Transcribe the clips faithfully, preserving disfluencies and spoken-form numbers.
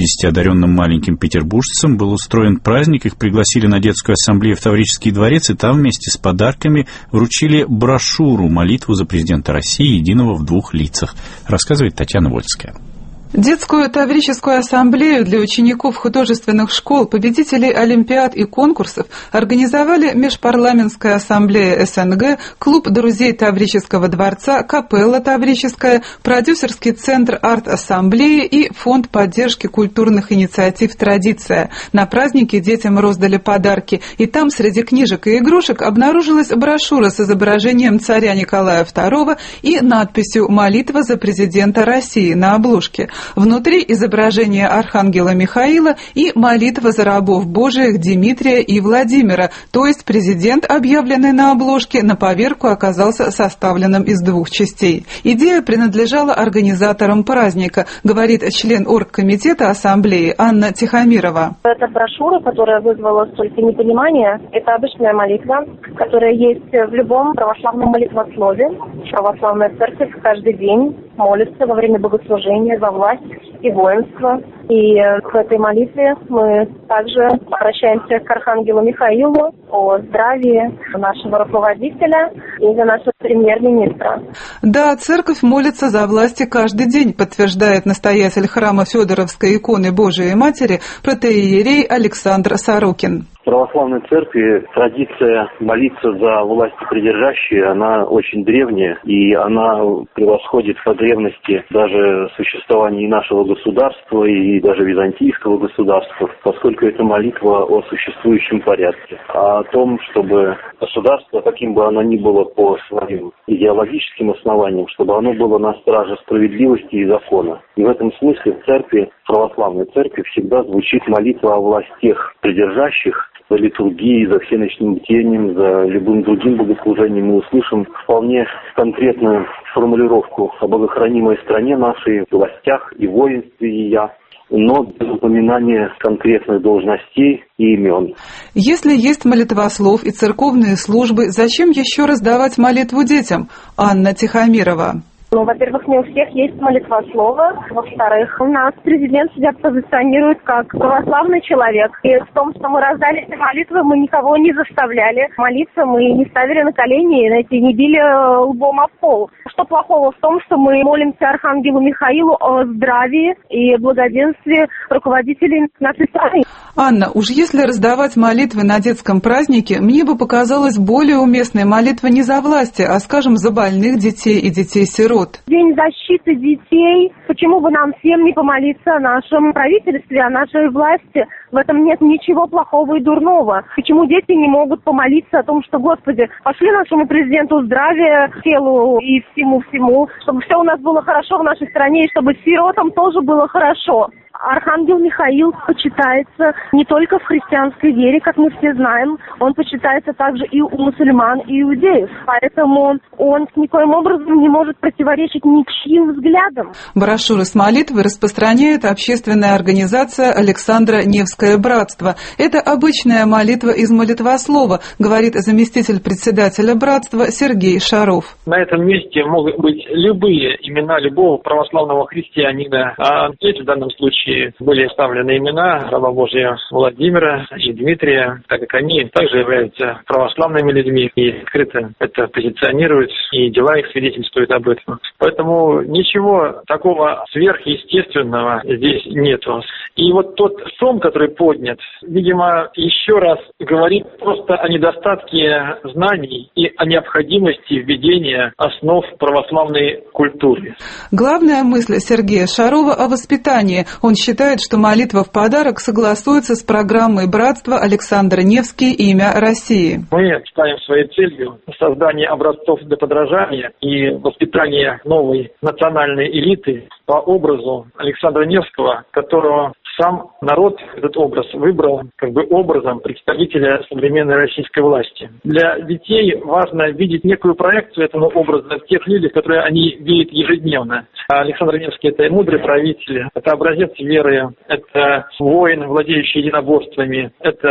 пятидесяти одаренным маленьким петербуржцам был устроен праздник. Их пригласили на детскую ассамблею в Таврический дворец, и там вместе с подарками вручили брошюру «Молитву за президента России, единого в двух лицах», рассказывает Татьяна Вольская. Детскую Таврическую ассамблею для учеников художественных школ, победителей олимпиад и конкурсов организовали Межпарламентская ассамблея СНГ, Клуб друзей Таврического дворца, Капелла Таврическая, продюсерский центр арт-ассамблеи и Фонд поддержки культурных инициатив «Традиция». На празднике детям роздали подарки, и там среди книжек и игрушек обнаружилась брошюра с изображением царя Николая второго и надписью «Молитва за президента России» на обложке. Внутри изображение архангела Михаила и молитва за рабов Божиих Дмитрия и Владимира, то есть президент, объявленный на обложке, на поверку оказался составленным из двух частей. Идея принадлежала организаторам праздника, говорит член оргкомитета ассамблеи Анна Тихомирова. Эта брошюра, которая вызвала столько непонимания, это обычная молитва, которая есть в любом православном молитвослове. Православная церковь каждый день молится во время богослужения за власть и воинство. И в этой молитве мы также обращаемся к архангелу Михаилу о здравии нашего руководителя и за нашего премьер-министра. Да, церковь молится за власти каждый день, подтверждает настоятель храма Федоровской иконы Божией Матери протоиерей Александр Сорокин. В православной церкви традиция молиться за власти придержащие, она очень древняя, и она превосходит по древности даже существование нашего государства и даже византийского государства, поскольку это молитва о существующем порядке, а о том, чтобы государство, каким бы оно ни было по своим идеологическим основаниям, чтобы оно было на страже справедливости и закона. И в этом смысле в церкви, в православной церкви, всегда звучит молитва о властях придержащих, за литургией, за всеночным бдением, за любым другим богослужением. Мы услышим вполне конкретную формулировку о богохранимой стране нашей, властях и воинстве ее, но без упоминания конкретных должностей и имен. Если есть молитвослов и церковные службы, зачем еще раз давать молитву детям? Анна Тихомирова. Ну, во-первых, не у всех есть молитвослово. Во-вторых, у нас президент себя позиционирует как православный человек. И в том, что мы раздали эти молитвы, мы никого не заставляли молиться, мы не ставили на колени, знаете, не били лбом об пол. Что плохого в том, что мы молимся архангелу Михаилу о здравии и благоденствии руководителей нашей страны? Анна, уж если раздавать молитвы на детском празднике, мне бы показалась более уместной молитва не за власти, а, скажем, за больных детей и детей-сирот. День защиты детей. Почему бы нам всем не помолиться о нашем правительстве, о нашей власти? В этом нет ничего плохого и дурного. Почему дети не могут помолиться о том, что, Господи, пошли нашему президенту здравия, телу и всему-всему, чтобы все у нас было хорошо в нашей стране, и чтобы сиротам тоже было хорошо. Архангел Михаил почитается не только в христианской вере, как мы все знаем, он почитается также и у мусульман, и иудеев. Поэтому он никоим образом не может противоречить ничьим взглядам. Брошюры с молитвой распространяет общественная организация Александра Невское братство. Это обычная молитва из молитвослова, говорит заместитель председателя братства Сергей Шаров. На этом месте могут быть любые имена любого православного христианина, а здесь в данном случае были оставлены имена раба Божия Владимира и Дмитрия, так как они также являются православными людьми и открыто это позиционируют, и дела их свидетельствуют об этом. Поэтому ничего такого сверхъестественного здесь нету. И вот тот шум, который поднят, видимо, еще раз говорит просто о недостатке знаний и о необходимости введения основ православной культуры. Главная мысль Сергея Шарова о воспитании. Он считает, что молитва в подарок согласуется с программой братства Александр Невский «Имя России». Мы ставим своей целью создание образцов для подражания и воспитание новой национальной элиты по образу Александра Невского, которого сам народ этот образ выбрал как бы образом представителя современной российской власти. Для детей важно видеть некую проекцию этого образа в тех людях, которые они видят ежедневно. Александр Невский – это мудрый правитель, это образец веры, это воин, владеющий единоборствами, это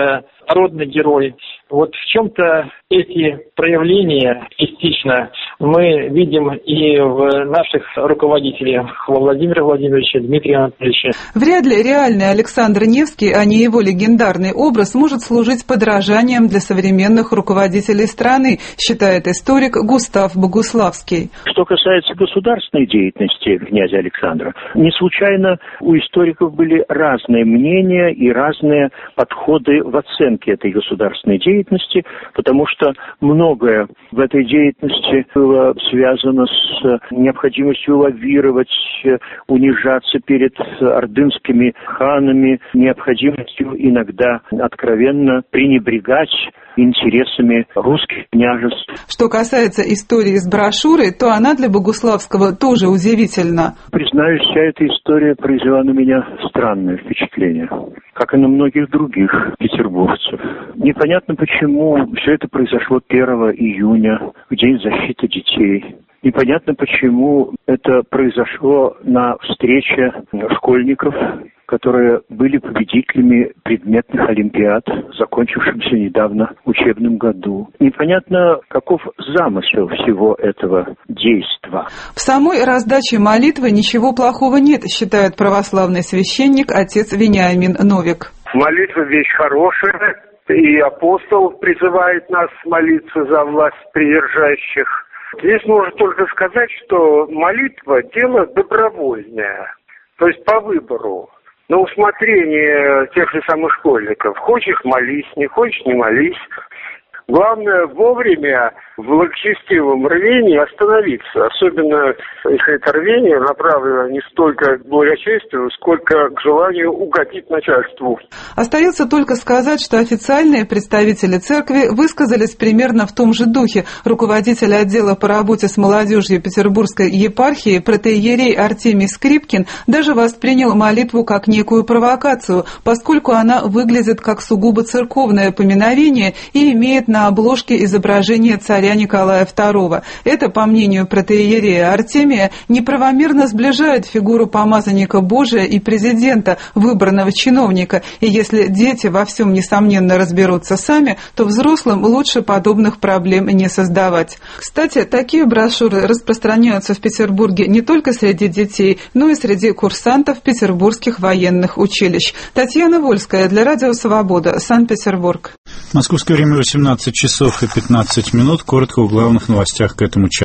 народный герой. Вот в чем-то эти проявления частично мы видим и в наших руководителях, во Владимире Владимировиче, Дмитрия Анатольевича. Вряд ли реальный Александр Невский, а не его легендарный образ, может служить подражанием для современных руководителей страны, считает историк Густав Богуславский. Что касается государственной деятельности князя Александра, не случайно у историков были разные мнения и разные подходы в оценке этой государственной деятельности, потому что многое в этой деятельности было связано с необходимостью лавировать, унижаться перед ордынскими ханами, необходимостью иногда откровенно пренебрегать интересами русских княжеств. Что касается истории с брошюрой, то она для Богуславского тоже удивительна. Признаюсь, вся эта история произвела на меня странное впечатление, как и на многих других петербуржцев. Непонятно, почему все это произошло первого июня, в День защиты детей. Непонятно, почему это произошло на встрече школьников, которые были победителями предметных олимпиад, закончившимся недавно учебном году. Непонятно, каков замысел всего этого действа. В самой раздаче молитвы ничего плохого нет, считает православный священник отец Вениамин Новик. Молитва вещь хорошая, и апостол призывает нас молиться за власть придержащих. Здесь можно только сказать, что молитва – дело добровольное, то есть по выбору. На усмотрение тех же самых школьников. Хочешь – молись, не хочешь – не молись. Главное вовремя в благочестивом рвении остановиться. Особенно, если это рвение направлено не столько к благочестию, сколько к желанию угодить начальству. Остается только сказать, что официальные представители церкви высказались примерно в том же духе. Руководитель отдела по работе с молодежью Петербургской епархии протоиерей Артемий Скрипкин даже воспринял молитву как некую провокацию, поскольку она выглядит как сугубо церковное поминовение и имеет на обложке изображение царя Николая второго. Это, по мнению протоиерея Артемия, неправомерно сближает фигуру помазанника Божия и президента, выбранного чиновника, и если дети во всем, несомненно, разберутся сами, то взрослым лучше подобных проблем не создавать. Кстати, такие брошюры распространяются в Петербурге не только среди детей, но и среди курсантов петербургских военных училищ. Татьяна Вольская для Радио Свобода, Санкт-Петербург. Московское время восемнадцать часов и пятнадцать минут. Коротко о главных новостях к этому часу.